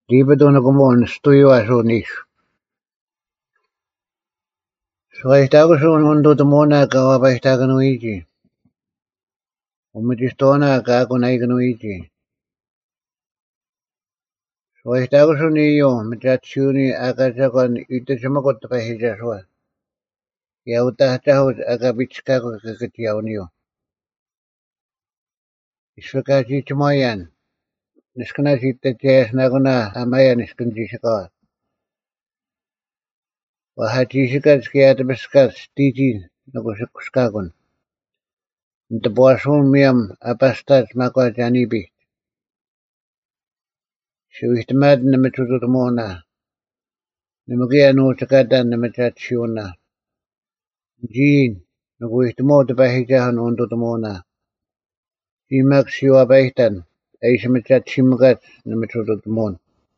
Liebe dono komon stuyo aso nish. So estago so mundo to mona ka wa ba estago no iji. Umutistona ka ko nai no iji. So estago so niyo mitatsuni aka sakon ite samakot pa hija so. Ya uta tahu aka bitska ko kakatiyaw niyo. Iswaka si chumayan. Niskana si tetiyas na ko na amaya niskan si saka. Wahati sikat skiyata biskat titi nakuskagon. Nta buasun miam apastat makwa janibi. So ihtimad na matuto mona. Namagia no takatan na matatsiona. Jin. Naku ihtimo ta pahijahan ondo mona. Imak siwa bahitan. Ay sa matatsimgat na matuto mon.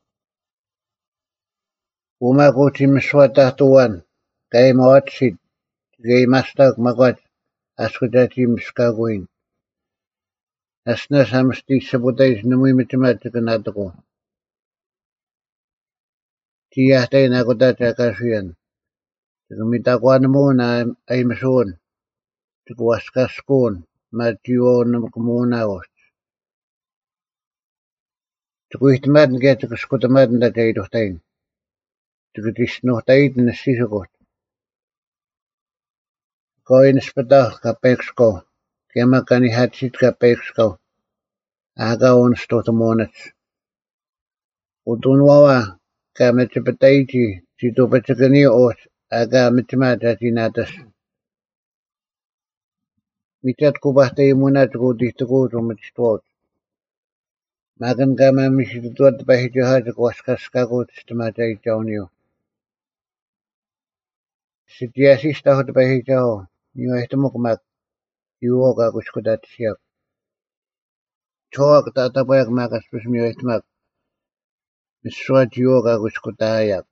Umako timiswata tuwan. Kay mawatsid. Kay mastag makwat. Askudatim skaguin. Asna samsti sabutais namuy matimat kanatako. Tiyahtay na ko data kasuyan. Tumitakwan mo na ay masun. Tukuwaskas kun. Matiyo na kumunawos. Tukuihtamad nga tukuskutamad na tayo dohtayin. Tukutisnohtayin na sisukot. Ko inaspatah kapeksko. Kaya makanihatsit kapeksko. Aga onsto tamonats. Utunwawa. Ka matipatayti. Sito patsakani os. Aga matimata tinatas. Mitat kubahtay muna tukutihtuko tumatistuot. Makan kama misituat pahijaha tukwaskas kako tistamata itawnyo. Sitiasista hot pahijaho. Niyo ihtumukmak. Yuo ka kuskudat siyak. Choak tatapayak makas pus miyo ihtumak. Miswat yuo ka kuskutayak.